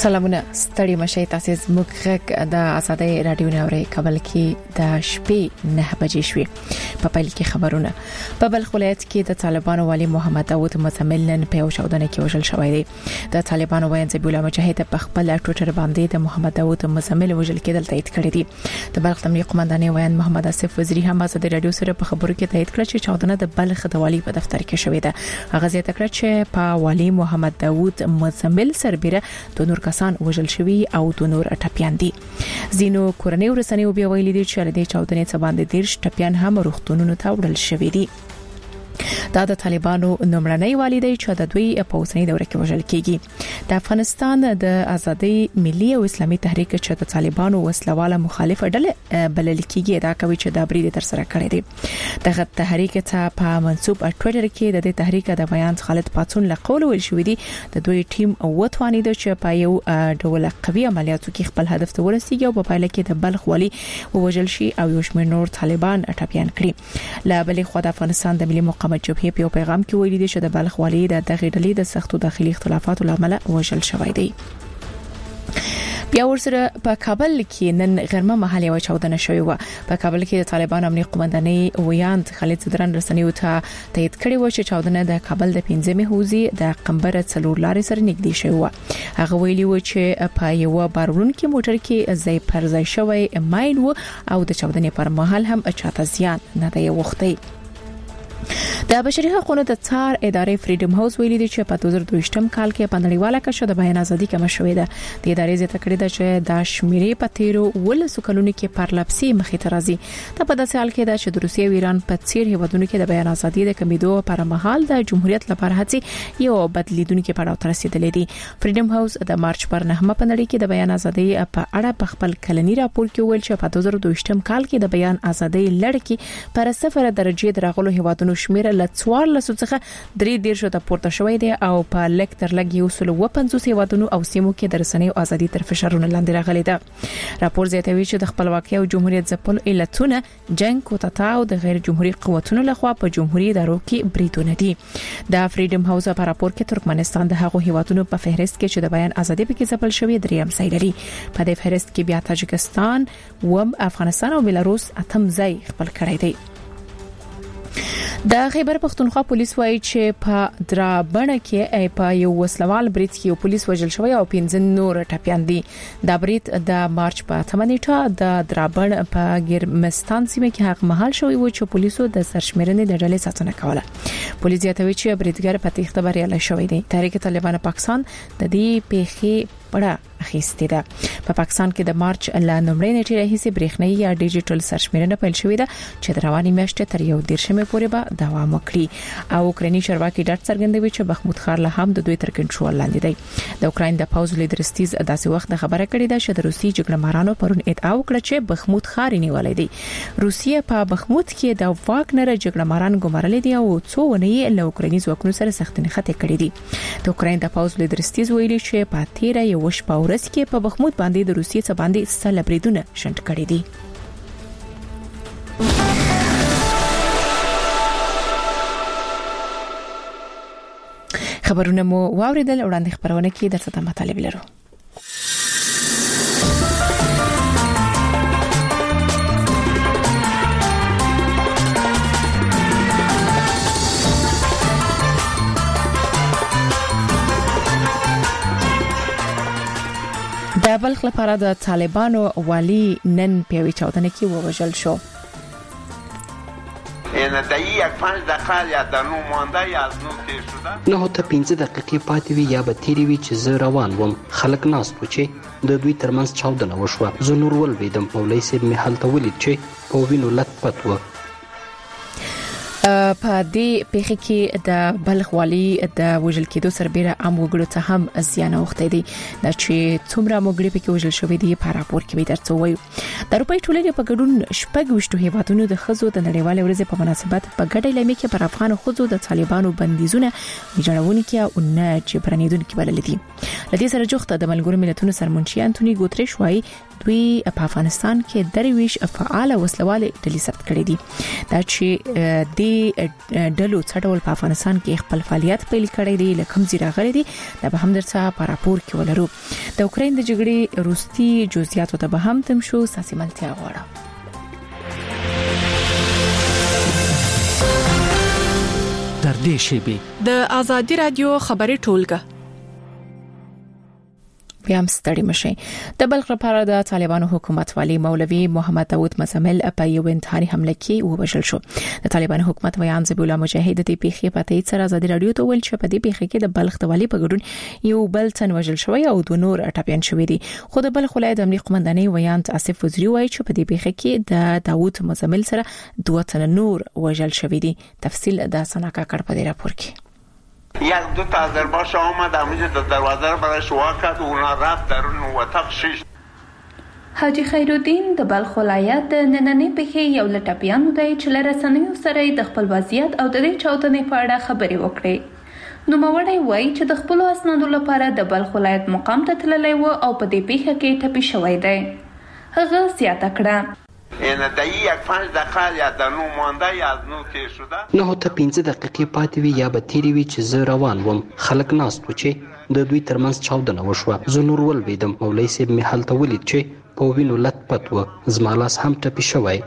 سلامونه ستړي مشه تاسو زموږ غږ د آزادۍ رادیو نوري کابل کې د شپې 9 بجې شوې په پیل کې خبرونه په بلخ ولایت کې د طالبانو والی محمد داوود مزمل نن په یو شودنه کې وژل شوی دی د طالبانو وایي ذبیح الله مجاهد په خپل ټوئیټر باندې د محمد داوود مزمل وژل کېدل تایید کړی دی د بلخ امنیه قومندانۍ وایي محمد اسف وزیری هم آزادۍ رادیو سره په خبرو کې تایید کړ چې چاودنه د بلخ د والی په دفتر کې شوې ده هغه زیاته کړ چې په والی محمد داوود مزمل سربېره د نور کسان وژل شوی او د نور ټپيان دي زینو کورنۍ ورسنۍ بیا ویلي دي چې د چاودنې څخه باندې 10 ټپيان هم روغتونونو ته وړل شوی دي دا د طالبانو نومړنۍ والیدای چې د دوی په اوسنۍ دوره کې وژل کیږي د افغانستان د ازادي ملي او اسلامي تحریک چې د طالبانو وسلواله مخالف ډله بلل کیږي دا کوي چې د برید تر سره کړی دی دغه تحریک ته په منسوب ټوئیټر کې د تحریک د بیان خالد پاتون لقول ویل شوې دي د دوی ټیم وټوانید چې په یو ډول قوي عملیاتو کې خپل هدف ته ورسیږي او په پایله کې د بلخ والی وژل شي او یو شمېر نور طالبان ټپيان کړي لا بلې خو د افغانستان د ملي مقاومت جبهه په پیغام کې ویلي دي چې د بلخ والی د دغه ډلې د سختو داخلي اختلافاتو لامل وژل شوی دی بیا ورسره په کابل کې نن غرمه مهال یو چاودنه شوې و په کابل کې د طالبان امنیه قومندانۍ ویاند خالد صدران رسنیو ته تایید کړی و چې چاودنه د کابل د 15مې حوزې د قنبره څلور لارې سره نږدې شوې و هغه ویلي و چې په یو بارون کې موټر کې ځای پر ځای شوی ماین و او د چاودنې پر مهال هم چاته زیان نه دی وختي د بشري حقوقو د څار ادارې فریډم هاوس ویلي دي چې په 2022م کال کې په نړیواله کچه د بیان ازادي کم شوې ده د ادارې زیاته کړې ده چې د شمیرې په تیرو ولسو کلونو کې پرلپسې مخې ته راځي ته په داسې حال کې ده چې د روسیې او ایران په څیر هیوادونو کې د بیان ازادي د کمیدو پر مهال د جمهوریت لپاره هڅې یو بدلیدونکو پړاو ته رسیدلې دي فریډم هاوس د مارچ پر 9 په نړۍ کې د بیان ازادي په اړه په خپل کلنی راپور کې ویل چې په 2022م کال کې د بیان ازادي لړ کې پر 0 درجه درغلو هیوادونو شمیر ل 14 څخه 3 ته پورته شوې ده او په لک تر لګ یو سل 50 هیوادونو او سیمو کې د رسنیو ازادي تر فشارونو لاندې راغلي ده راپور زیاتوي چې د خپلواکۍ او جمهوریت ځپل علتونه جنگ کوتاو د غیر جمهوریت قوتونو لخوا په جمهوریت ادارو کې بریدونه دي د فریډم هاوس په راپور کې ترکمنستان د هغو هیوادونو په فهرست کې چې د بیان ازادي په کې ځپل شوی دریم ځای لري په دې فهرست کې بیا تاجکستان و افغانستان او بلاروس اتم ځای خپل کړی دی د خیبر پختونخوا پولیس وایي چې په درابڼه کې په یو وسلوال برید کې یو پولیس وژل شوی او 15 نور ټپيان دي دا برید د مارچ په 8 نیټه د درابڼ په ګرمستان سیمه کې حق محل شوی و چې پولیسو د سرشمېرنې د ډلې ساتنه کوله پولیس یاتوي چې بریدګر په تخته بریالي شوی دی تحریک طالبان پاکستان د دې پیښې پړه اخیستې ده په پاکستان کې د مارچ ل نومړۍ نیټې راهیسې برېښنايي یا ډیجیټل سرشمېرنه پیل شوې ده چې د رواني میاشتې تر یو 10مې پورې به دوام وکړي او اوکراني چارواکي ډاډ څرګندوي چې بخمود ښار له هم د دوی تر کنټرول لاندې دی د اوکراین د پاوز لیډر ستیز داسې وخت خبره کړې ده چې د روسي جګړهمارانو پرون ادعا وکړه چې بخمود ښار نیولې دی روسیه په بخمود کې د واګنر جګړهماران ګمارلې دي او څو ونې له اوکراني ځواکونو سره سخت نښته کړې دي د اوکراین د پاوز لیډر ستیز ویلي چې په تیره یو شپه ورځ کې په بخمود باندې د روسیې څخه باندې سلبریدونه شنډ کړي دي خبرونه مو واوریدل وړاندې خبرونه کې درته مطالب لرو د بلخ لپاره د طالبانو والی نن په چاودنه کې ووژل شو نه ته 15 دقیقې پاتې وي یا به تیری وي چې زه روان وم خلک ناست و چې د دوی ترمنځ چاودنه وشوه زه نور ولویدم پولای سیب مې هلته ولید چې په وینو لت پت و په دې پیښه کې د بلخ والی د وژل کېدو سربېره عام وګړو ته هم زیان اوخته دي دا چې څومره موږ په کې وژل شوې دي په راپور کې درته وایو د اروپای ټولنې په ګډون شپږ هیوادونو د خزو د نړیوال ورځې په مناسبت په ګډه لمې کې پر افغان خزو د طالبانو بندیزونه ویجاړونکي او نه جبرانیدونکي بلل دي لدې سره جوخته د ملګرو ملتونو سرمنشي انټونی ګوتریش وايي دوی په افغانستان کې درویش فعال وسلواله ډلې ثبت کړې دي دا چې د ډلو څټول په افغانستان کې خپل فعالیت پیل کړی دی لکه مزیر غړي دي دا به هم درڅه په راپور کې ولرو د اوکرين د جګړې روسي جزئیات ته به هم تم شو ساسي ملتیا غواړه در دې شیبه د ازادي رادیو خبري ټولګه بیا هم ستړي مشي د بلخ لپاره د طالبانو حکومت والی مولوي محمد داود مزمل په یو انتحاري حمله کې ووژل شو د طالبانو حکومت ویان ذبیح الله مجاهد د پیښې په تایید سره ازادي رادیو ته ویل چې په دې پیښه کې د بلخ د والی په ګډون یو بل تن وژل شوی او دوه نور ټاپیان شوی دي خو د بلخ ولایت امنیه قومندانۍ ویان اسف وزیری وایي چې په دې پیښه کې د داود مزمل سره دوه تن نور وژل شوی دي تفصیل د سناکا کړ په دې راپور کې یک دو تا آذربایجان آمد همینجا در دروازه رو برای شوا کرد و اونا رفت درون اتاق شیش حاجی خیرالدین د بلخ ولایت د نننې پیښې یو لټپیانو دی چې له رسنیو سره د خپل وضعیت او د دې چاودنې په اړه خبرې وکړې نوموړی وایي چې د خپل اسنادو لپاره د بلخ ولایت مقام ته تللی و او په دې پیښه کې ټپي شوی دی هغه زیاته کړه این دایی یک 5 دقیقه یا در نو مانده یا از نو تیر شده نه ته 15 دقیقې پاتې وي یا به تیری وي چې زه روان وم خلک ناست و چې د دوی ترمنځ چاودنه وشوه زه نور ولوېدم مولوي صاحب مې هلته ولید چې په وینو لت پت و زما لاس هم ټپي شوی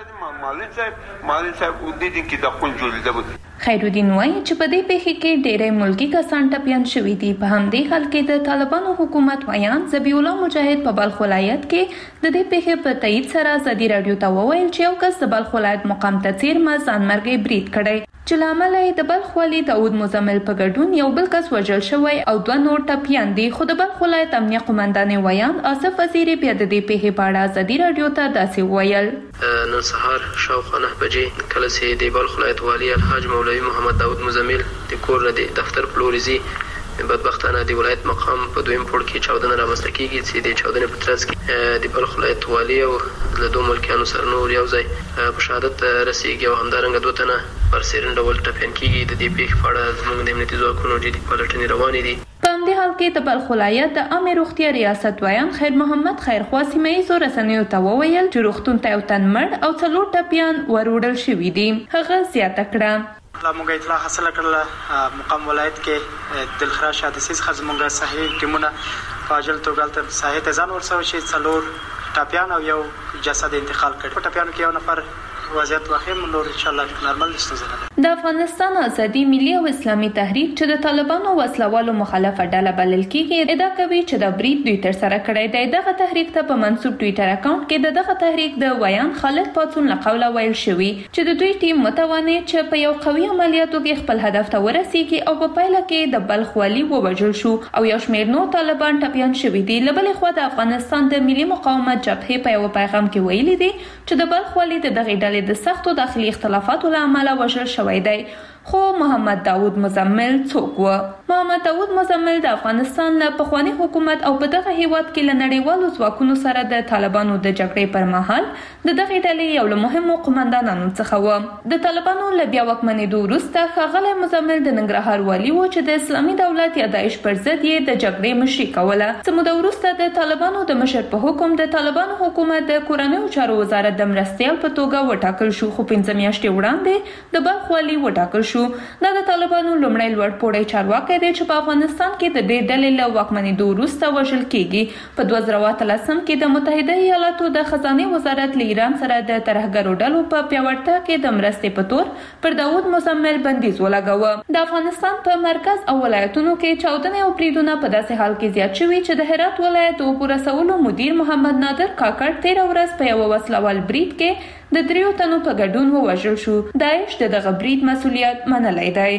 مولوي صاحب دیدین که د خون جوړېده بود خیرالدین وایي چې په دې پیښه کې ډېری ملکی کسان ټپیان شوي دي په همدې حال کې د طالبانو حکومت ویان ذبیح الله مجاهد په بلخ ولایت کې د دې پیښې په تایید سره ازادي رادیو ته وویل چې یو کس د بلخ ولایت مقام ته څیرمه ځانمرګي برید کړی چې لامل یې د بلخ والی داود مزمل په ګډون یو بل کس وژل شوی او دوه نور ټپیان دي خو د بلخ ولایت امنیه قومندانۍ ویان اسف وزیری بیا د دې پیښې په اړه ازادي رادیو ته داسې ویل نن سهار شاوخوا 9 بجې کله چې د بلخ ولایت والی الحاج مولوي محمد داود مزمل د کور د دفتر پلوريزي بدبختانه د ولایت مقام په دویم پوړ کې چاودنه رامنځته کیږي چې د چاودنې په ترڅ کې د بلخ ولایت والی او له دوه ملکیانو سره نور یو ځای په شهادت رسیږي او همدارنګه دوه تنه پر سیرن ډول ټپیان کیږي د دې پیښې په اړه زموږ د امنیتي ځواکونو جدي پلټنې روانې دي په همدې حال کې د بلخ ولایت د عامه روغتیا ریاست ویان خیر محمد خیرخوا سیمه ییزو رسنیو ته وویل چې روغتون ته یو تن مړ او 4 ټپیان وروړل شوي دي هغه زیاته کړه لا موږ اطلاع حاصله کړله مقام ولایت کې دلخراش حادثې څخه زموږ صحیح ټیمونه په عاجل توګه ته صحیح ځان ورسوي چې 4 ټاپیان او یو جسد انتقال کړي په ټاپیانو کې یو نفر وضعیت واخیم نور ان شاء الله نارمل ستونزه د افغانستان ازادي ملي او اسلامي تحریک چې د طالبانو وسلوالو مخالفه ډله بلل کیږي ادعا کوي چې د برید دوی تر سره کړی دی دغه تحریک ته په منسوب ټوئیټر اکاونټ کې دغه تحریک د ویان خالد پاتون له قوله ویل شوی چې د دوی ټیم متواني چې په یو قوي عملیاتو کې خپل هدف ته ورسیږي او په پایله کې د بلخ والی ووژل شو او یو شمېر نور طالبان ټپیان شوي دي لبلې خوا د افغانستان د ملي مقاومت جبهې په یو پیغام کې ویلي دي چې د بلخ والی د دغه ډلې د سختو داخلي اختلافاتو له امله وژل شوی دی خو محمد داود مزمل څوک و محمد داود مزمل د افغانستان له پخوانی حکومت او په دغه هیواد کې له نړیوالو ځواکونو سره د طالبانو د جګړې پر مهال د دغه ډلې یو له مهمو قومندانانو څخه و د طالبانو له بیا واکمنېدو وروسته ښاغلی مزمل د ننګرهار والي و چې د اسلامي دولت یا داعش پر ضد یې د جګړې مشري کوله څه موده وروسته د طالبانو د مشر په حکم د طالبانو حکومت د کورنیو چارو وزارت د مرستیال په توګه وټاکل شو خو 15 میاشتې وړاندې د بلخ والي وټاکل شو دا د طالبانو لومړی لوړ پوړی چارواکی دی چې په افغانستان کې د دې ډلې له واکمنېدو وروسته وژل کیږي په 2013 کې د متحده ایالاتو د خزانه وزارت له ایران سره د ترهګرو ډلو په پیاوړتیا کې د مرستې په تور پر داود مزمل بندیز ولګاوه د افغانستان په مرکز او ولایتونو کې چاودنې او بریدونه په داسې حال کې زیات شوي چې د هرات ولایت د پورسولو مدیر محمد نادر کاکړ 13 ورځ په یو وسلوال برید کې د 3 تنو په ګډون ووژل شو داعش دغه برید مسؤلیت منلی دی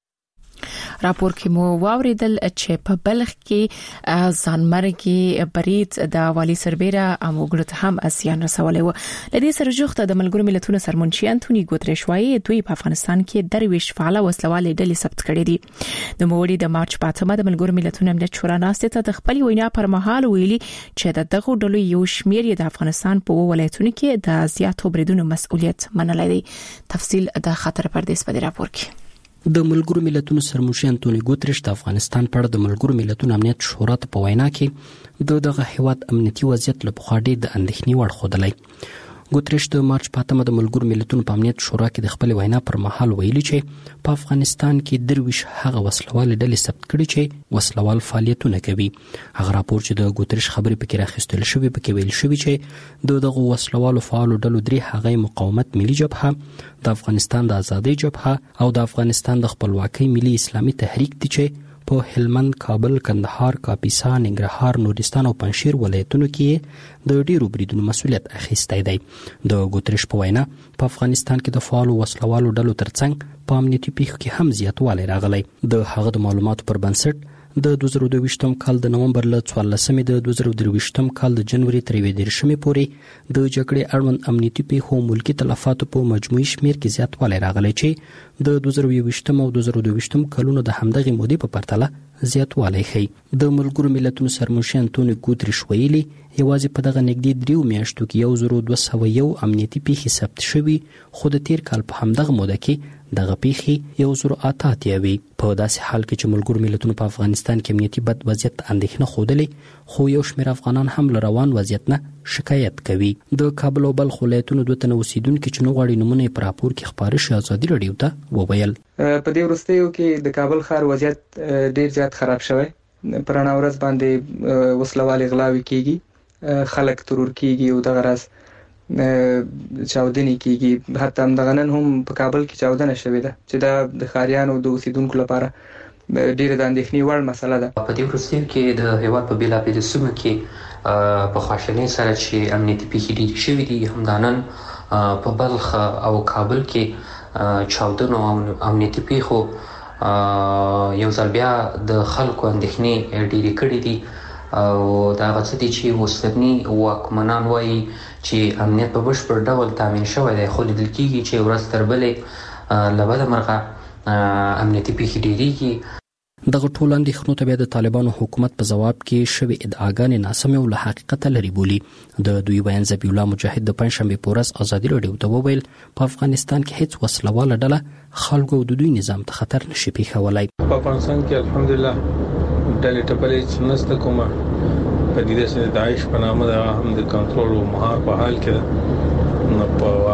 راپور کې مو واوریدل چې په بلخ کې ځانمرګي برید د والی سربېره اموګړو ته هم اسیان رسولې و لدې سره جوخته د ملګرو ملتونو سرمنشي انټونی ګوتریش وايي دوی په افغانستان کې درویش فعال وسلواله ډلې ثبت کړې دي د موړي د مارچ په 8 د ملګرو ملتونو امنیت شورا ناسته ته د خپل وینا پر مهال ویلي چې دغه ډلو یو شمېر د افغانستان په ولایتونو کې د زیاتو بریدونو مسؤلیت منلای دي تفصیل د خطر پردیس په راپور کې د ملګرو ملتونو سرمشر انټونیو ګوتریش د افغانستان په اړه د ملګرو ملتونو امنیت شورا ته په وینا کې دغه هیواد امنیتي وضعیت له پخوا ډېر د اندېښنې وړ ښودلی. ګوتریش د مارچ په 8 د ملګرو ملتونو په امنیت شورا کې د خپل وینا پر مهال ویلي چې په افغانستان کې 23 هغه وسلوال ډلې ثبت کړي چې وسلوال فعالیتونه کوي. هغه راپور چې د ګوتریش خبرې پکې راخیستل شوی پکې ویل شوی چې دغه وسلوالو فعالو ډلو 3 هغه مقاومت ملي جبهه، د افغانستان د ازادۍ جبهه او د افغانستان د خپلواکۍ ملي اسلامي تحریک دي چې په هلمند، کابل، کندهار، کاپیسا، ننګرهار، نورستان او پنځشیر ولایتونو کې د ډیرو بریدونو مسؤلیت اخیستی دی. د ګوتریش په وینا په افغانستان کې د فعالو وسلوالو ډلو ترڅنګ په امنیتي پیښو کې هم زیاتوالی راغلی. د هغه د معلوماتو پر بنسټ د 2022 کال د نومبر له 14 د 2023 کال د جنوري تر 21 پورې د جګړې اړوند امنیتي پیښو ملکی تلفاتو په مجموعي شمیر کې زیاتوالی راغلی چې د 2022 او 2022 کلونو د همدغې مودې په پرتله زیاتوالی ښیي. د ملګرو ملتونو سرمشر انټونیو ګوتریش ویلي یوازې په دغه نږدې 3 میاشتو کې 1201 امنیتي پیښې ثبت شوي، خو د تیر کال په همدغه موده کې دغه پیښې 1088 وي. په داسې حال کې چې ملګرو ملتونو په افغانستان کې امنیتي بد وضعیت اندېښنه ښودلې، خو یو شمېر افغانان هم له روان وضعیت نه شکایت کوي. د کابل او بلخ ولایتونو 2 تنه اوسیدونکي چې نه غواړي نومونه یې په راپور کې خپاره شي ازادي راډیو ته وویل. په دې وروستیو کې د کابل ښار وضعیت ډېر زیات خراب شوی. په رڼا ورځ باندې وسلوالې غلاوې کیږي، خلک ترور کیږي او دغه راز چاودنې کیږي. حتی همدغه نن هم په کابل کې چاودنه شوې ده چې دا د ښاریانو د اوسیدونکو لپاره ډېره د اندېښنې وړ مسله ده. په دې وروستیو کې د هیواد په بېلابېلو سیمو کې په خواشینۍ سره چې امنیتي پیښې ډېرې شوې دي، همدا نن په بلخ او کابل کې چاودنو او امنیتي پیښو یو ځل بیا د خلکو اندېښنې ډېرې کړې دي او دا هغه څه دي چې اوسني واکمنان وایي چې امنیت په بشپړ ډول تامین شوی دی، خو لیدل کېږي چې ورځ تر بلې له بده مرغه امنیتي پیښې ډېرېږي. دغه ټول اندېښنو ته بیا د طالبانو حکومت په ځواب کې شوې ادعاګانې ناسمې او له حقیقته لرې بولي. د دوی بیان ذبیح الله مجاهد د پنځشنبې په ورځ ازادي راډیو ته وویل په افغانستان کې هیڅ وسلواله ډله خلکو او د دوی نظام ته خطر نشي پیښولی. په افغانستان کې الحمدلله ډلې ټپلې نشته، کومه پدیده چې داعش په نامه ده هم د کنټرول او مهار په حال کې ده، نو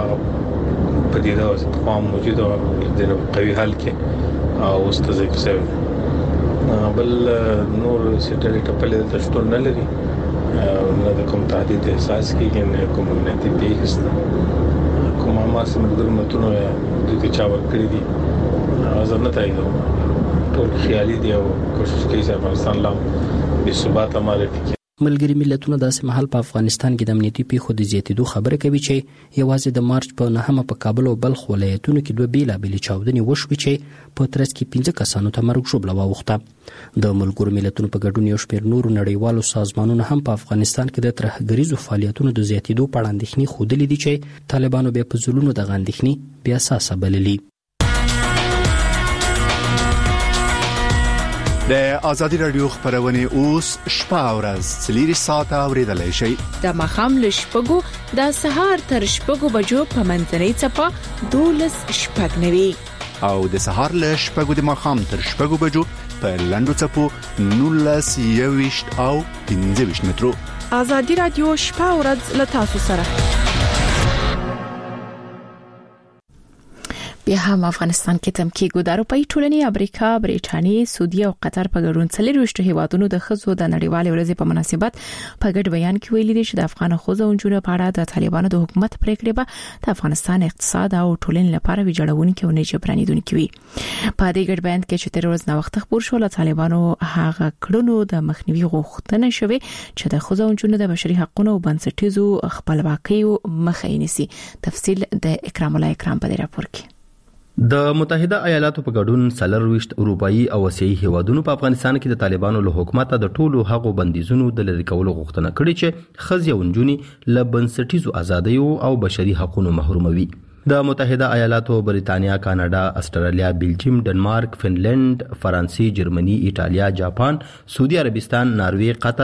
په پدیده او تقام موجود او د قوي حال کې او استذکر شوی. بل نور سټلې ټپلې د شتون نه لري، نه د کوم تهدید احساس کېږي، نه کوم امنیتي پیښه کوم ما سمګر متونو د چا ورکړي دي زه نه تاییدوم. ټول خیالي دی او کوشش کوي چې افغانستان لا بې ثباته مالټي. ملګري ملتونه داسې مهال په افغانستان کې د امنیتي پیښو د زیاتېدو خبره کوي چې یوازې د مارچ په 9 په کابل او بلخ ولایتونو کې 2 بیلابېلې چاودنې وشوې چې په ترڅ کې 15 کسانو ته مرګ ژوبله واوښته. د ملګرو ملتونو په ګډون یو شمېر نورو نړیوالو سازمانونو هم په افغانستان کې د ترهګریزو فعالیتونو د زیاتېدو په اړه اندېښنې ښودلې دي چې طالبانو بیا په زلونو دغه اندېښنې بې اساسه بللي. د ازادي راډیو خبرونه اوس شپه او ورځ 4 ساعته اوریدلای شئ. د مخام له شپږو د سهار تر شپږو بجو په منځنۍ چپه 12 شپږ نوي او د سهار له شپږو د مخام تر شپږو بجو په لندو چپو 19 21 او 15 مترو. ازادي راډیو شپه او ورځ له تاسو سره. بیا هم افغانستان کې تمکیګو د اروپאי ټولنې، امریکا، برېټانیا، سعودي او قطر په ګډون 24 هیوادونو د ښځو د نړیوال ورځې په مناسبت په ګډ بیان کې ویلي دي چې د افغان ښځو او نجونو په اړه د طالبانو د حکومت پریکړې به د افغانستان اقتصاد او ټولنې لپاره ویجاړونکې او نه جبرانیدونکې وي. په دې ګډ بیان کې چې تر ورځ نه وخت خبر شو، طالبانو هغه کړنو د مخنیوي غوښتنه شوې چې د ښځو او نجونو د بشري حقوقو او بنسټیزو خپلواکۍ مخه نیسي. تفصیل د اکرام الله اکرام په راپور کې. د متحده ایالاتو په ګډون 24 اروپאי او اسیایي هیوادونو په افغانستان کې د طالبانو له حکومت د ټولو هغو بندیزونو د لری کولو غوښتنه کړې چې ښځې او نجونې له بنسټیزو ازادیو او بشري حقوقو محروموي. د متحده ایالاتو، بریتانیا، کاناډا، استرالیا، بلجیم، ډنمارک، فنلند، فرانسې، جرمني، ایټالیا، جاپان، سعودي عربستان، ناروې، قطر،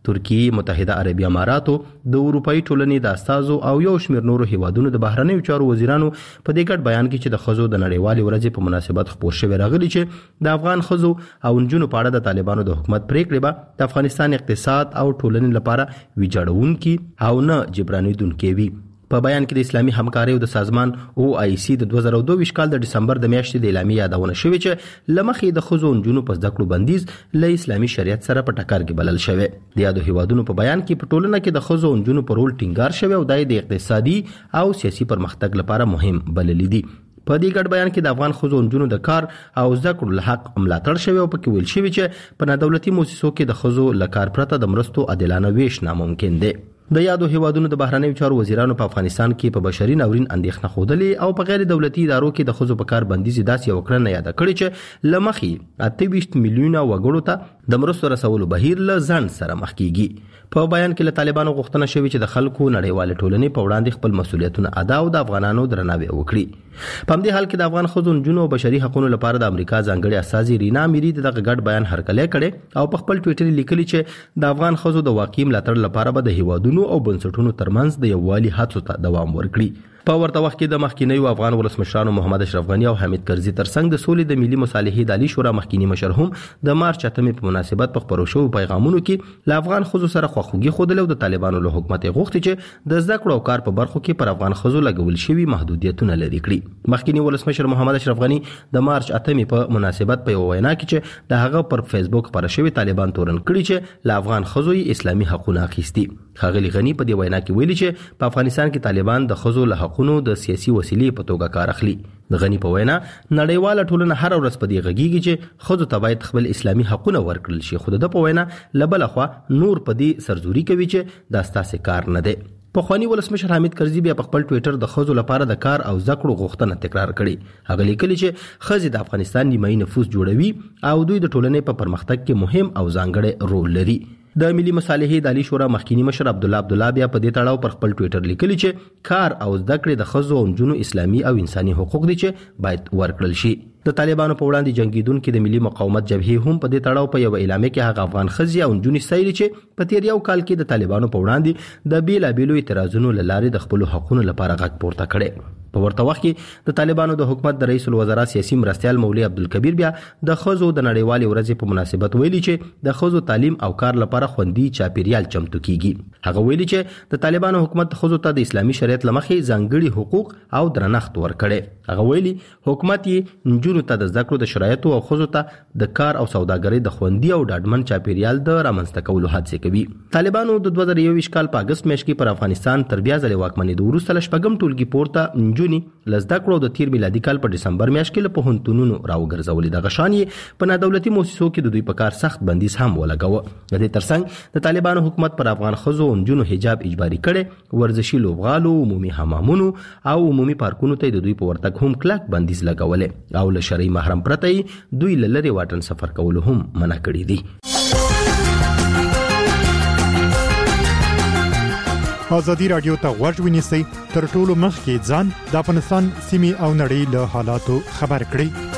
ترکیه، متحده عربی اماراتو، د اروپאי ټولنې د استازو او یو شمېر نورو هیوادونو د بهرنیو چارو وزیرانو په دې ګډ بیان کې چې د ښځو د نړیوالې ورځې په مناسبت خپور شوی راغلی چې د افغان ښځو او نجونو په اړه د طالبانو د حکومت پریکړې به د افغانستان اقتصاد او ټولنې لپاره ویجاړونکي او نه جبرانیدونکي وي. په بیان کې د اسلامي همکارۍ او د سازمان OIC د 2022 کال د دسمبر د میاشتې د اعلامیې یادونه شوې چې لمخې د ښځو او نجونو په زده کړو بندیز له اسلامي شریعت سره په ټکر کې بلل شوی. د یادو هیوادونو په بیان کې په ټولنه کې د ښځو او نجونو په رول ټینګار شوی او د اقتصادي او سیاسي پرمختګ لپاره مهم بللی دي. په دې ګډ بیان کې د افغان ښځو او نجونو د کار او زده کړو له حق ملاتړ شوی او پکې ویل شوی چې په نادولتي مؤسسو کې د ښځو له کار پرته د مرستو عادلانه ویش ناممکن دی. د یادو هیوادونو د بهرنیو چارو وزیرانو په افغانستان کې په بشري ناورین اندېښنه ښودلې او په غیر دولتي ادارو کې د ښځو په کار بندیز داسې یو کړنه یاد کړې چې لمخې 28 میلیونه وګړو ته د مرستو رسولو بهیر له ځنډ سره مخ کیږي. په بیان کې له طالبانو غوښتنه شوې چې د خلکو نړیوال ټولنې په وړاندې خپل مسولیتونه ادا او د افغانانو درناوی وکړي. په همدې حال کې د افغان ښځو نجونو او بشري حقوقو لپاره د امریکا ځانګړي استازي رینا میری دغه ګډ بیان هرکلی کړي او په خپل ټویټر لیکلي چې د افغان ښځو د واقعي ملاتړ لپاره به د هیوادونو او بنسټونو ترمنځ د یووالي هڅو ته دوام ورکړي. په ورته وخت کې د مخکینیو افغان ولسمشرانو محمد اشرف غنی او حمید کرزي ترڅنګ د سولې د ملي مصالحې د عالی شورا مخکینی مشر هم د مارچ 8 په مناسبت په خبرو شوو پیغامونو کې له افغان ښځو سره خواخوږي ښودله او د طالبانو له حکومت غوښتي چې د زده کړو او کار په برخو کې پر افغان ښځو لګول شوي محدودیتونه لرې کړي. مخکینی ولسمشر محمد اشرف غنی د مارچ 8 په مناسبت په یو وینا کې چې د هغه پر فیسبوک خبره شوی طالبان تورن کړي چې له افغان ښځو اسلامي حقوقونه اخیستي. ښاغلي غنی په دې وینا کې ویلي چې په افغانستان کې طالبان د ښځو له حقوقو د سیاسي وسیلې په توګه کار اخلي. د غنی په وینا نړیواله ټولنه هر ورځ په دې غږیږي چې ښځو ته باید خپل اسلامي حقوقونه ورکړل شي. خو د په وینا لبل خو نور په دې سرزوري کوي چې دا ستاسو کار نه دی. پخوانی ولسمشر حمید کرزي بیا په خپل ټویټر د ښځو لپاره د کار او زده کړو غوښتنه تکرار کړې. هغه لیکلي چې ښځې د افغانستان نیمایي نفوس جوړوي او دوی د ټولنې په پرمختګ کې مهم او ځانګړی رول لري. د ملي مصالحې د عالی شورا مخکینی مشر عبدالله بیا په دې تړاو پر خپل ټویټر لیکلي چې کار او زده کړې د ښځو او نجونو اسلامي او انساني حقوق دي چې باید ورکړل شي. د طالبانو په وړاندې جنگیدونکو د ملي مقاومت جبهې هم په دې تړاو په یو اعلامیه کې هغه افغان ښځې او نجونې ستایلي چې په تیر یو کال کې د طالبانو په وړاندې د بیلابیلو اعتراضونو له لارې د خپل حقوقو لپاره غږ پورته کړي. په ورته وخت کې د طالبانو د حکومت د رئیس الوزرا سیاسي مرستیال مولوی عبدالکبیر بیا د ښځو د نړیوالې ورځې په مناسبت ویلي چې د ښځو تعلیم او کار لپاره خوندي چاپیریال چمتو کیږي. هغه ویلي چې د طالبانو حکومت ښځو ته د اسلامي شریعت لمخې ځانګړي حقوق او درنښت ورکړي. هغه ویلي حکومت یې نجونو ته د زده کړو د شرایطو او ښځو ته د کار او سوداګرۍ د خوندي او ډاډمن چاپیریال د رامنځته کولو هڅې کوي. طالبانو د 2021 کال په اگست میاشت کې پر افغانستان تر بیا ځلې واکمنېدو وروسته له شپږم ټولګي پورته نجونې له زده کړو د تیر میلادي کال په ډسمبر میاشت کې له پوهنتونونو راوګرځولې. دغه شان یې په نادولتي مؤسسو کې د دوی په کار سخت بندیز هم ولګاوه. د دې ترڅنګ د طالبانو حکومت پر افغان ښځو او نجونو حجاب اجباري کړي، ورزشي لوبغالو، عمومي حمامونو او عمومي پارکونو ته د دوی په ورتګ هم کلک بندیز لګولې او له شرعي محرم پرته دوی له لرې واټن سفر کولو هم منع کړي دي. ازادي راډیو ته غوږ ونیسئ تر ټولو مخکې ځان د افغانستان سیمې او نړۍ له حالاتو خبر کړئ.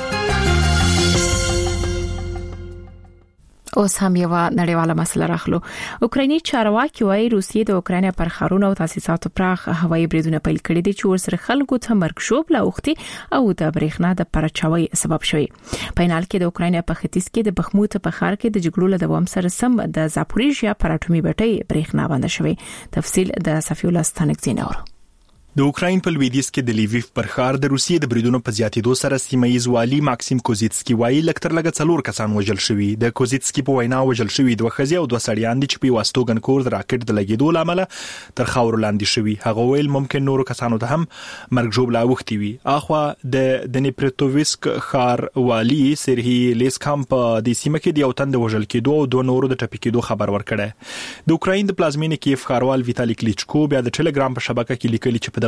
اوس هم یو نړیواله مسله راخلو. اوکرایني چارواکي وايي روسیې د اوکراین پر ښارونو او تاسیساتو پراخ هوایي بریدونه پیل کړي دي چې ورسره خلکو ته مرګ لا وختي او د برېښنا د پرچاوي سبب شوی. په انال کې د اوکراین په ختیځ کې د بخموت په ښار کې د جګړو له دوام سره سم د زاپوریژیا پر اټومي بټۍ برېښنا بند شوی. تفصیل د صفیولا ستانکزینور. د اوکراین په لویدیځ کې د لیویف پر ښار د روسیې د بریدونو په زیاتېدو سره سیمه‌ییز والي ماکسیم کوزیتسکی وایي لکتر لګ 4 کسان وژل شوي. د کوزیتسکی په وینا وژل شوي 2 ښځې او 2 سړیان دي چې په واستوګن کور د راکټ د لګیدو لامل تر خاور لاندې شوي. هغه ویل ممکن نورو کسانو ته هم مرګ ژوبله وختي وي. اخوا د دنیپرتوویسک ښار والي سرهی لیسکام په د سیمه کې د یو تن د وژل کېدو او 2 نورو د ټپي کېدو خبر ورکړی. د اوکراین د پلازمینې کیف ښاروال ویتالی کلیچکو بیا د ټلګرام په شبکه کې لیکلي چې په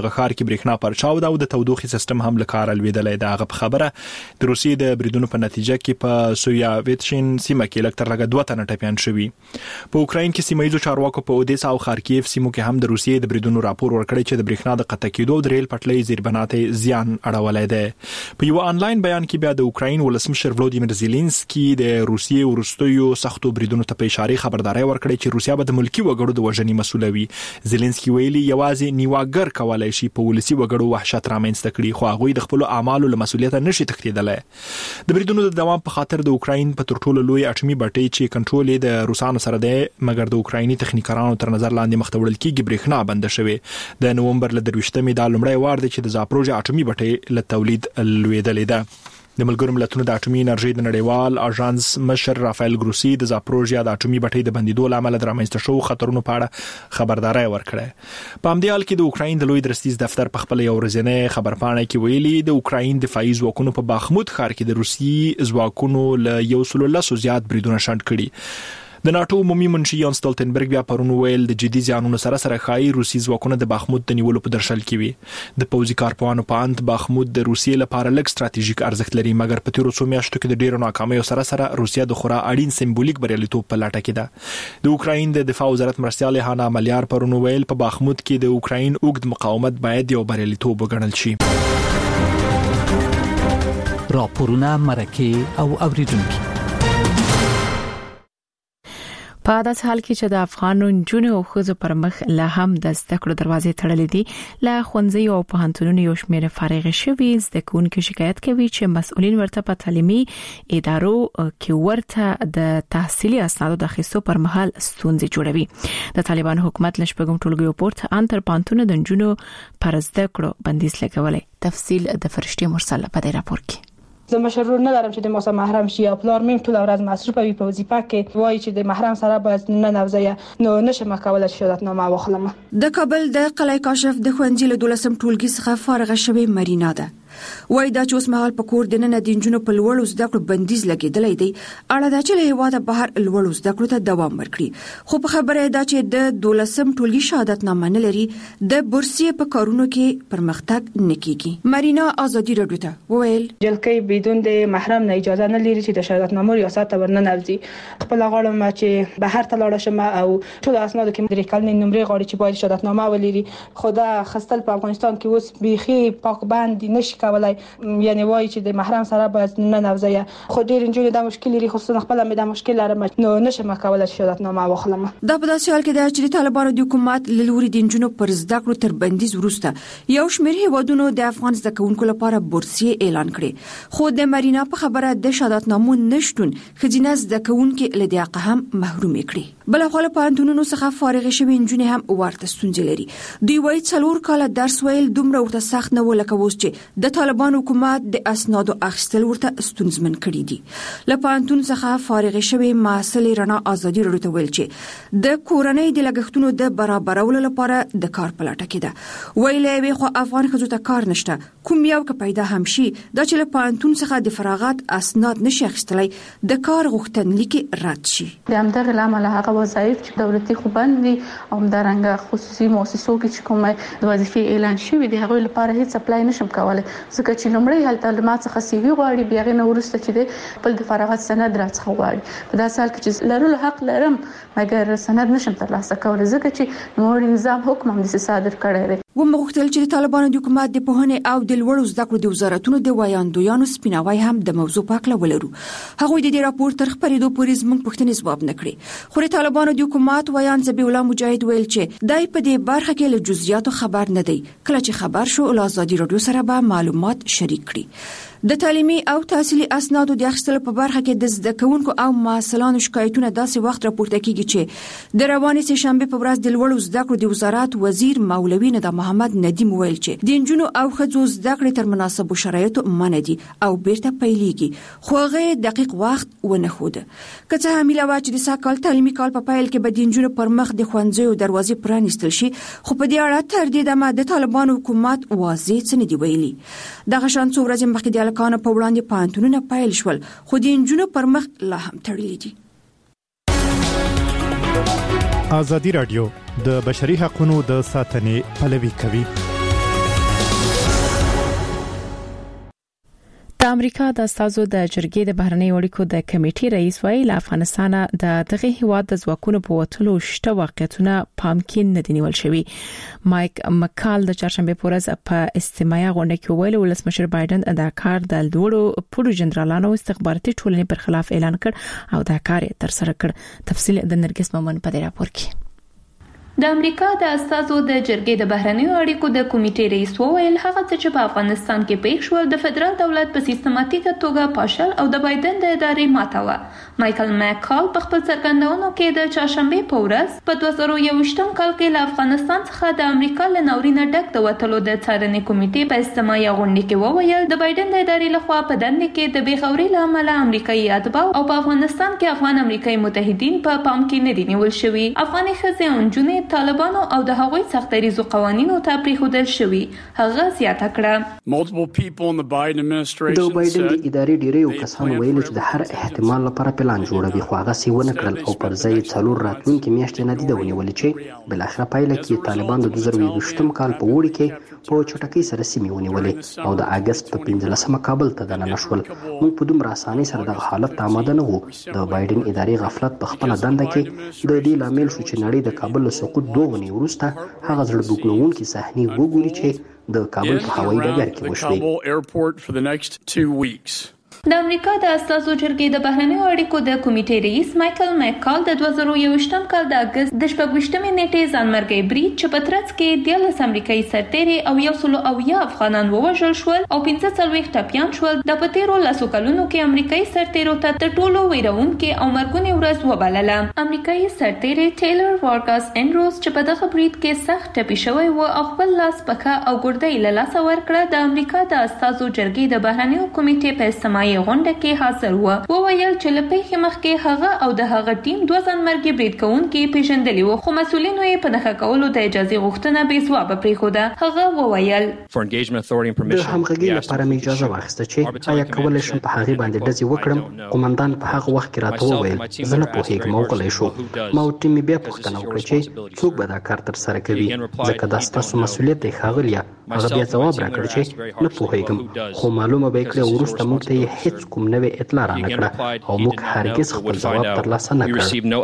دغه ښار کې برېښنا پرچاو ده او د تودوخې سیستم هم له کاره لوېدلی ده. هغه په خبره د روسیې د بریدونو په نتیجه کې په سویاویتشین سیمه کې لږ تر لږه 2 تنه ټپیان شوي. په اوکراین کې سیمایي چارواکو په اودیسا او خارکیف سیمو کې هم د روسیې د بریدونو راپور ورکړی چې د برېښنا د قطع کېدو او د ریل پټلۍ زیربناتې زیان اړولی دی. په یو آنلاین بیان کې بیا د اوکراین ولسمشر ولودیمیر زيلنسکي د روسیې وروستیو سختو بریدونو ته په اشاره خبرداري ورکړې چې روسیا به د ملکی وګړو د وژنې مسؤل وي. زيلنسکي ویلي یوازې نیواګر کولای شي په ولسی وګړو وحشت رامنځته کړي، خو هغه د خپل اعمالو له مسؤلیت نشي تښتېدلی. د بریدونو د دوام په خاطر د اوکراین په تر ټولو لوی اټومي بټۍ چې کنټرول یې د روسانو سره دی، مګر د اوکرایني تخنیکرانو تر نظر لاندې مخ ته وړل کېږي، برېښنا بنده شوې. د نومبر له 23 دا لومړی وار دی چې د زاپروژا اټومي بټۍ له تولید لوېدلې ده. د ملګرو ملتونو د اټومي انرژي د نړیوال اژانس مشر رافایل ګروسی د زاپروژیا د اټومي بټۍ د بندیدو لامل د رامنځته شوو خطرونو په اړه خبرداري ورکړه. په همدې حال کې د اوکراین د لوی درستیز دفتر په خپل یو ورځنی خبرپاڼه کې ویلي د اوکراین دفاعي ځواکونو په باخمود ښار کې د روسي ځواکونو له 110 زیات بریدونه شنډ کړي. د ناتو عمومي منشي یان ستولتنبرګ بیا پرون ویل د جدي زیانونو سره خایي روسي ځواکونه د باخمود د نیولو په درشل کې وي. د پوځي کارپوهانو په اند باخمود د روسیې لپاره لږ ستراتیژیک ارزښت لري، مګر په تیرو څو میاشتو کې د ډیرو ناکامیو سره روسیا د خورا اړین سمبولیک بریالیتوب په لټه کې ده. د اوکراین د دفاع وزارت مرستیال هانا ملیار پرون ویل په باخمود کې د اوکراین اوږد مقاومت باید یو بریالیتوب وګڼل شي. راپورونه مرکه او اوریدونکو په داسې حال کې چې د افغانو نجونو او ښځو پر مخ لا هم د زده کړو دروازې تړلې دي، له ښوونځیو او پوهنتونونو یو شمېر فارغ شوي زده کوونکي شکایت کوي چې مسؤلین ورته په تعلیمي ادارو کې ورته د تحصیلي اسنادو د اخیستو پر مهال ستونزې جوړوي. د طالبان حکومت له شپږم ټولګیو پورته انتر پوهنتونونو د نجونو پر زده کړو بندیز لګولې. تفصیل د فرشتي مرسل په دې راپور کې. زه مشرور نه لرم چې د موسم محرم شي او پلار مې ټول ورځ مصروف وي په وظیفه کې، وایي چې د محرم سره باید نه نوځي نو نشم کولای شهادتنامه واخلم. د کابل د قلعه کاشف د ښوونځي له 12م ټولګي څخه فارغ شوی مرینا ده. وای دا چې اوس مهال په کور د نن د انجونو په لوړو زده کړو بندیز لګیدلې دی، اړه دا چې له هواده بهر لوړو زده کړو ته دوام ورکړي. خو په خبره دا چې د 12م ټولګي شهادتنامه نه لري، د بورسیې په کارونو کې پرمختګ نکېږي. مرینا ازادي رادیو ته وویل جلکې بدون د محرم نه اجازه نه لري چې د شهادتنامه ریاست ته ورننوځي. خپل غواړم چې بهر ته لاړ شم او ټول اسناد کې درې کلنې نمرې غواړي چې باید شهادتنامه ولري. خدا خستل په افغانستان کې اوس بيخي پاک باندې نشي کولای، یعنی وایي چې د محرم سره باید نه نوځي. خو ډیر انجونې د مشکل لري، خصوصا خپل مې د مشکل لرم نو نشم کولای شهادتنامه واخلم. دا په داسې حال کې د چې طالبانو د حکومت لوري د انجونو پر زده کړو تر بندیز وروسته یو شمېر هیوادونو د افغان زده کوونکو لپاره بورسیې اعلان کړي. خو د مرینا په خبره د شهادتنامو نشټون خځینه زده کوونکو له دې حق هم محروم کړي. بل خپل پوهنتونونو څخه فارغ شوي انجونې هم ورته ستونزې لري. دوی وایي 4 کاله درس ویل دومره ورته سخت نه ولکه اوس چې د طالبانو حکومت د اسنادو اخیستل ورته ستونزمن کړي دي. له پوهنتون څخه فارغ شوي محصل رڼا ازادي رادیو ته ویل چې د کورنۍ د لګښتونو د برابرولو لپاره د کار په لټه کې ده. ویلې خو افغان ښځو ته کار نشته، کوم یو که پیدا هم شي دا چې له پوهنتون څخه د فراغت اسناد نشي اخیستلای د کار غوښتنلیک رد شي. د همدغه لامل هغه وظایف چې دولتي خو بند دي او همدارنګه خصوصي مؤسسو کې چې کومه د وظیفې اعلان شوی دی هغه لپاره هیڅ اپلای نشم کولای، ځکه چې لومړی هلته له ما څخه سی وی غواړي، بیا غو ورسته چې د خپل د فراغت سند راڅخه غواړي. په داسې حال کې چې لرلو حق لرم مګر سند نشم ترلاسه کولای ځکه چې نوموړي نظام حکم هم د صادر کړی دی. ومغختل چې د طالبانو د حکومت د پوهنې او د لوړو زده کړو د وزارتونو د وایاندویانو سپیناوي هم د موضوع په اړه ولرو. هغوی د دې راپور تر خبرېدو پورې زموږ پوښتنې ځواب نه کړې. خو د طالبانو د حکومت وایان ذبیح الله مجاهد ویل چې دای په دې برخه کې له جزئیاتو خبر نه دی، کله چې خبر شو له ازادي رادیو سره به معلومات شریک کړي. د تعلیمي او تحصیلي اسنادو د اخیستلو په برخه کې د زده کوونکو او محصلانو شکایتونه داسې وخت راپورته کیږي چې د روانې سه شنبه په ورځ د لوړو زده کړو د وزارت وزیر مولوی ندا محمد ندیم ویل چې د انجونو او ښځو زده کړې تر مناسبو شرایطو منع دي او بیرته پیلېږي، خو هغه دقیق وخت ونه خود. که څه هم علاوه چې د ساکال تعلیمي کال په پایل کې به د انجونو پر مخ د ښوونځیو دروازې پرانیستل شي، خو په دې اړه تر دې دمه د طالبانو حکومت واضح څه نه دی ویلي. دغه شان څو ورځې مخکې د کانو په وړاندې پوهنتونونه پیل شول، خو د انجونو پر مخ لا هم تړلي دي. ازادي رادیو د بشري حقوقو د ساتنې پلوي کوي. د امریکا د استازو د جرګې د بهرنی اړیکو د کمیټې رئیس ویل افغانستان د دغه هیواد د ځواکونو په وټلو شته واقعیتونه پام کې نه دی نیول شوی. مایک مکال د چهارشنبه په ورځ په استماعي غونډه کې ویل ولسمشر بایدن د کار د لوړو پولیسو جنرالانو استخباراتي ټولنې پر خلاف اعلان کړ او دا کار تر سره کړ. تفصیل د نرګس مومن په دې راپور کې. د امریکا د استازو د جرګې د بهرنیو اړیکو د کمیټې رئیس وویل هغه څه چې په افغانستان کې پیښ شو د فدرال دولت په سیستماتیکه توګه پاشل او د بایدن د ادارې ماته و. مایکل مکال په خپل څرګندونو کې د چهارشنبه په ورځ په 2021 کال کې له افغانستان څخه د امریکا له ناورینه ډک د وټلو د څارنې کمیټې په استماعي غونډه کې وویل د بایدن د ادارې لخوا په دندې کې د بیخوري لامل امریکایي اتباع او په افغانستان کې افغان امریکایي متحدین په پام کې نه دي نیول شوي. افغاني ښځې او نجونې طالبانو او د هغوی سختریزو قوانینو ته پریښودل شوي. هغه زیاته کړه د بایدن د ادارې ډیری کسانو ویل چې د هر احتمال لپاره پلان جوړوي خو هغه سی ونه کړل او پر ځای 4 راتلونکي میاشتې نه دي ونیولې چې بل اخر پایله کې طالبان د 2020 کال په وړي کې په چټکۍ سره سیمې ونیولې او د اگست په 15 کابل ته دننه شول. موږ په دومره اسانۍ سره د حالت ته آماده نه وو. د بایدن ادارې غفلت په خپل دنده کې د دې لامل شو چې نړۍ د کابل له سقوط 2 ونې وروسته هغه زړه بوږنونکي صحنې وګوري چې د کابل په هوایي ډګر کې وشوې. د امریکا د استازو جرګې د بهرنیو اړیکو د کمیټې رئیس مایکل مکال د 2021 کال د اگست د 28 نیټې ځانمرګي برید چې په ترڅ کې 13 امریکایي سرتیري او 100 افغانان ووژل شول او 45 ټپيان شول. د پتیرو لاسو کلونو کې امریکایي سرتیرو ته د ټولو ویرونکو او مرګونی ورځ وبلله. امریکایي سرتیري ټیلر وارکاس انډروز چې په دغه برید کې سخت ټپي شوی و او خپل لاس پکا او ګردۍ له لاسه ورکړه. د امریکا د استازو جرګې د بهرنیو کمیټې په استماعي غونډه کې حاضر و. وویل چې لپاره مخکې هغه او د هغه ټیم 2 ځانمرګي برید کوونکي پیژندلي وو خو مسؤلینو یې په نخښه کولو د اجازه غوښتنه بې ځواب پرېښوده. هغه وویل د همغږۍ لپاره مې اجازه واخیسته چې آیا کولی شم په هغه باندې ډزې وکړم. قومندان په هغه وخت کې راته وویل زه نه پوهیږم او غلی شو. ما او ټیم بیا پوښتنه وکړه چې څوک به دا کار تر سره کوي ځکه دا ستاسو مسؤلیت دی ښاغلیه. هغه بیا ځواب راکړ چې نه پوهیږم خو معلومه به کړې وروسته موږ ته هیڅ کوم نوې اطلاع را نکړه او موږ هرگز خپل ځواب ترلاسه نه کړ.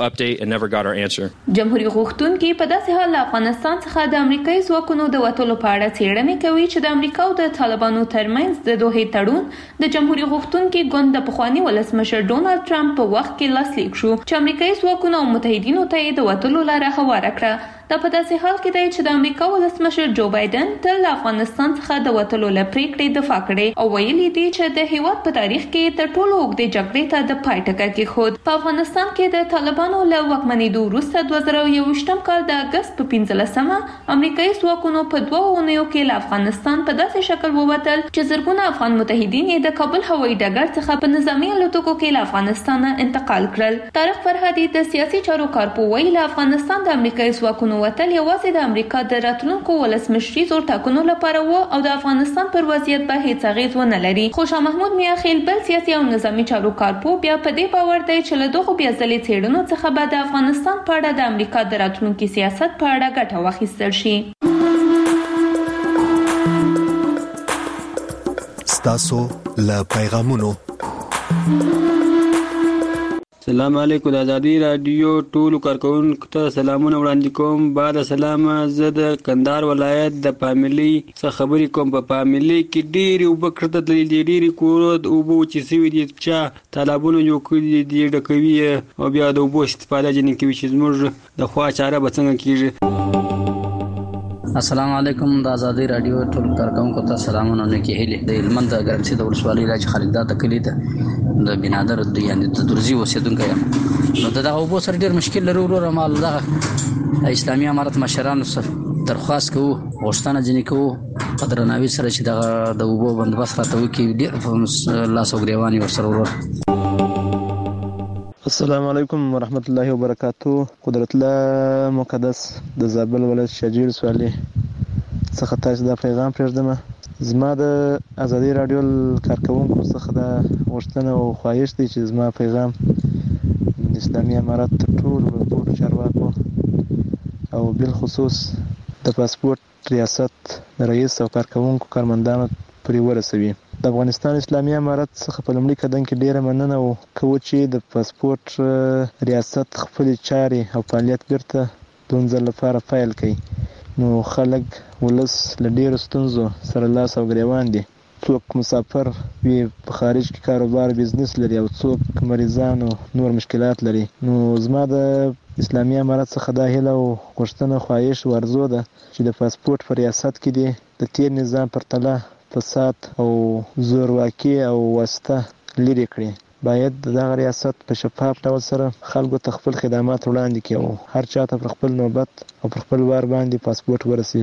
جمهوریت غوښتونکي په داسې حال افغانستان څخه د امریکایي ځواکونو د وټلو په اړه څېړنې کوي چې د امریکا او د طالبانو ترمنځ د دوه تړون د جمهوریت غوښتونکي ګوند د پخوانی ولسمشر ډونالد ټرمپ په وخت کې لاسلیک شو چې امریکایي ځواکونو او متحدینو ته د وټلو لاره هواره کړه. دا په داسې حال کې دی چې د امریکا ولسمشر جو بایدن تل افغانستان څخه د وټلو لپریکړې دفاع کړې او ویلي دی چې د هیواد په تاریخ کې تر ټولو اوږدې جګړې ته د پای ټکی کېښود. په افغانستان کې د طالبانو له واکمنېدو وروسته 2021 کال د اگست په 15 امریکایي ځواکونو په 2 اونیو کې له افغانستان په داسې شکل ووتل چې زرګونه افغان متحدین یې د کابل هوایي ډګر څخه په نظامي الوتکو کې له افغانستان انتقال کړل. طارق فرهادي د سیاسي چارو کارپوه ویلي له افغانستان د امریکایي ځواکونو وتل یوازې د امریکا د راتلونکو ولسمشریزو ټاکنو لپاره و او د افغانستان پر وضعیت به هیڅ اغیز ونه لري. خو شاه محمود میاخیل بل سیاسي او نظامی چارو کارپوه بیا په دې باور دی چې له دغو بیا ځلې څېړنو څخه به د افغانستان په اړه د امریکا د راتلونکي سیاست په اړه ګټه واخیستل شي. ستاسو له پیغامونو. السلام علیکم. د ازادي رادیو ټولو کارکونکو ته سلامونه وړاندې کوم. بعد سلام. زه د کندهار ولایت د فامیلی څخه خبرې کوم. په فامیلی کې ډېری اوبه کړته تللي دي. ډېری کورونه د اوبو وچې سوي دي. چا تالابونه جوړ کړي دي ډکوي او بیا د اوبو استفاده ځینې کوي چې زموږ د خوا چاره به څنګه کېږي. السلام علیکم. د ازادي رادیو ټول کارکونکو ته سلامونه نیکی هیلې. د هلمند د ګرمسي د ولسوالۍ راج خالدات د کلي د بنادر یعنی د درزي اوسیدونکی یم. نو دغه اوبو سره ډېر مشکل لرو. وروره مال دغه اسلامي امارت مشرانو سره درخواست کوو غوښتنه ځینې کوو په درناوي سره چې دغه د اوبو بندوبست راته وکړي. ډېر لاس او ګرېوان یې ورسره وروره. السلام علیکم ورحمت الله وبرکاتو. قدرت الله مقدس د زابل ولایت شاجوی ولسوالۍ څخه تاسو دا پیغام پرېږدم. زما د ازادي رادیو کارکونکو څخه دا غوښتنه او خواهش دی چې زما پیغام د اسلامي امارت تر ټولو چارواکو او بالخصوص د پاسپورت ریاست رئیس او کارکونکو کارمندانو پورې ورسوي. د افغانستان اسلامي امارت څخه په لومړي قدم کې ډیره مننه کوو چې د پاسپورت ریاست خپل چاري او فعالیت بیرته د ځل لپاره فایل کړي. نو خلک ولس له ډیرو ستونزو سره لاس او ګریوان دي. څوک مسافر وي په خارج کې کاروبار بزنس لري او څوک مریضان او نور مشکلات لري. نو زما د اسلامي امارت څخه دا هیله او غوښتنه خواهش ورزو ده چې د پاسپورت په ریاست کې دي د تیر نظام پرتله فساد او زورواکي او واسطه لري کړي. باید دغه ریاست په شفاف ډول سره خلکو ته خپل خدمات وړاندې کړي او هر چاته پر خپل نوبت او پر خپل وار باندې پاسپورت ورسي.